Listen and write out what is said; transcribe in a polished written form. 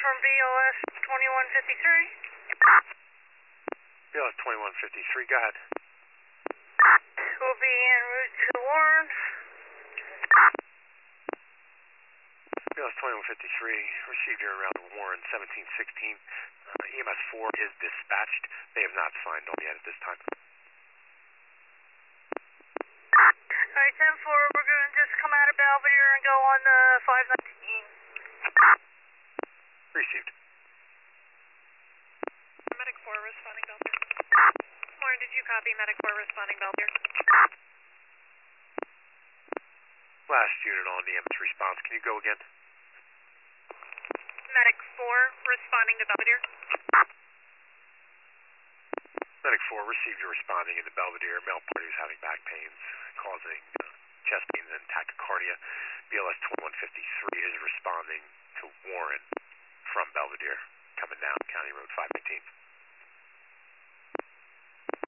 from BLS 2153. BLS 2153, go ahead. We'll be en route to Warren. BLS 2153, received your route to Warren 1716. EMS 4 is dispatched. They have not signed on yet at this time. Alright, 10-4, we're going to just come out of Belvedere and go on the 519. Received. Medic 4 responding Belvedere. Warren, did you copy Medic 4 responding Belvedere? Last unit on the EMS response, can you go again? Medic 4 responding to Belvedere. Medic 4 received your responding in the Belvedere. Male party is having back pains, causing chest pains and tachycardia. BLS 2153 is responding to Warren from Belvedere, coming down County Road 519.